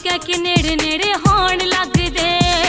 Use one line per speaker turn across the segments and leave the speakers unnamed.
कह के नेड़े नेड़े होण लगदे।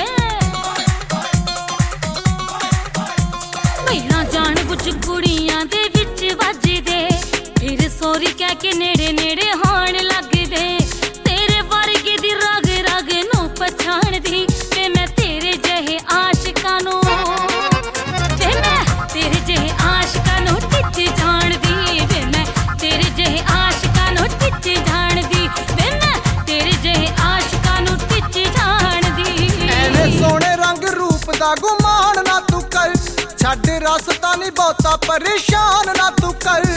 पहिलां जान बुझ कुड़ियां दे विच वजदे, फिर सोरी कह के नेड़े नेड़े होण लगदे। तेरे वर्गे दी रग रग नूं पछाणदी ते मैं तेरे जहे आशिकां नूं, ते मैं तेरे जहे आशिकां नूं टिच जाणदी। वे मैं तेरे जहे आशिकां नूं टिच जाणदी, वे मैं तेरे जहे आशिकां नूं टिच जाणदी।
एने सोहणे रंग रूप दा गुमान ना तू कर, छड्ड रसता नहीं बहुता परेशान ना तू कर।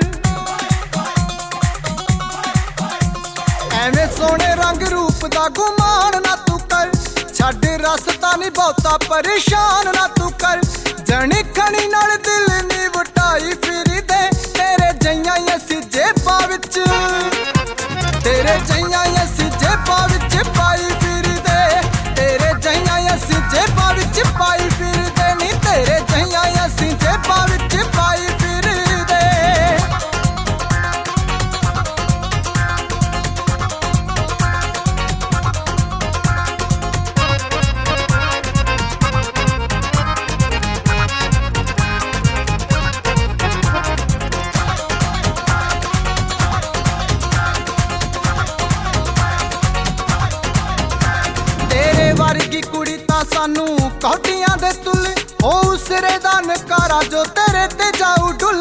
एने सोहणे रंग रूप दा गुमान ना तू कर, छड्ड रसता नहीं बहुता परेशान ना तू कर। जनी खनी नाल दिल नी वटाई फिरी दे, तेरे जइयां असी जेबां विच, तेरे जइयां असी जेबां विच पाई फिरी दे। तेरे जइयां असी जेबां विच पाई फिरी दे, नी तेरे जइयां असी जेबां विच पाई फिरी दे। तेरे वर्गी कुड़ी तां सानू कौटियां दे तुल, ओ सिरे दा नकारा जो तेरे ते जाऊ डुल।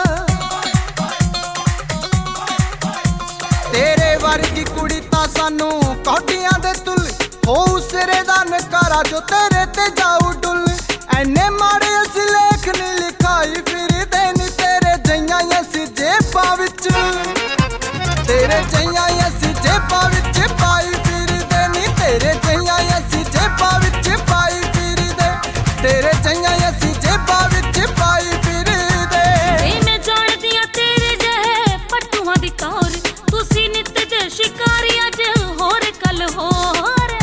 तेरे वर्गी कुड़ी तां सानू कौटियां दे तुल, ओ सिरे दा नकारा जो तेरे ते जाऊ डुल। एने माड़े असी लेख नी लिखाई फिरी दे, नी तेरे जइयां असी जेबां विच, तेरे जइयां असी जेबां विच पाई फिरी दे, नी तेरे जइयां असी जेबां विच पाई फिरी दे। तेरे जइयां असी जेबां विच पाई फिरी दे।
मैं जाणदी आ तेरे जहे पट्टूआं दी तौर, तुसी नित दे शिकारी अज होर कल होर।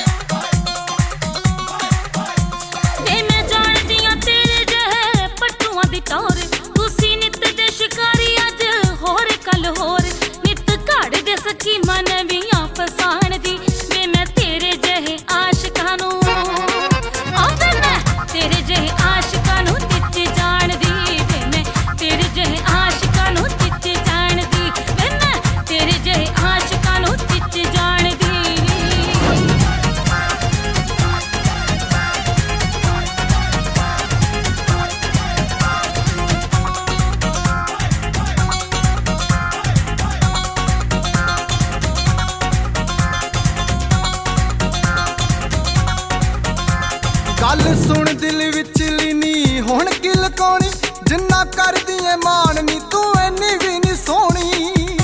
मैं जाणदी आ तेरे जहे पट्टूआं दी तौर, तुसी नित दे शिकारी अज होर कल होर। नित घड़ दे सकी मन वियां फसान दी, वे मैं तेरे जहे आशिकां नूं, आवे मैं तेरे जहे आशिकां नूं टिच जाणदी। वे मैं तेरे जहे आशिकां नूं टिच जाणदी, वे मैं तेरे जहे आशिकां नूं टिच जाणदी।
गल सुन दिल विच लीनी हुण की लकाउणी, जिन्ना करदी ऐ मान नी तू इन्नी भी नी सोहणी।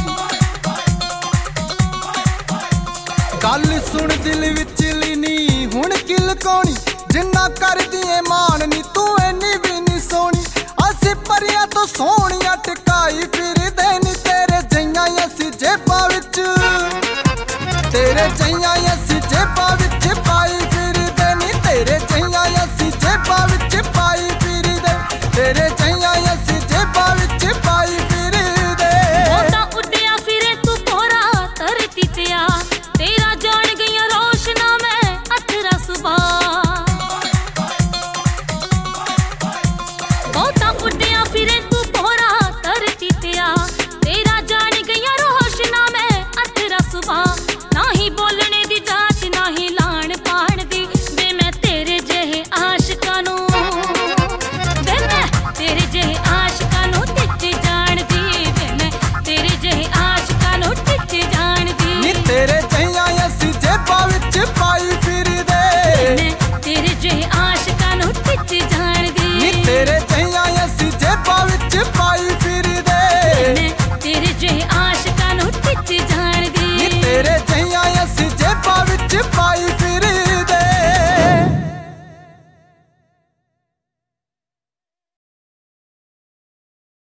गल सुन दिल विच लीनी हुण की लकाउणी, जिन्ना करदी ऐ मान नी तू इन्नी भी नी सोहणी। असी परियां तो सोहणियां टिकाई फिरी दे, नी तेरे जइयां असी जेबां विच, तेरे जइयां असी जेबां विच पाई फिरी दे, नी तेरे जइयां असी जेबां विच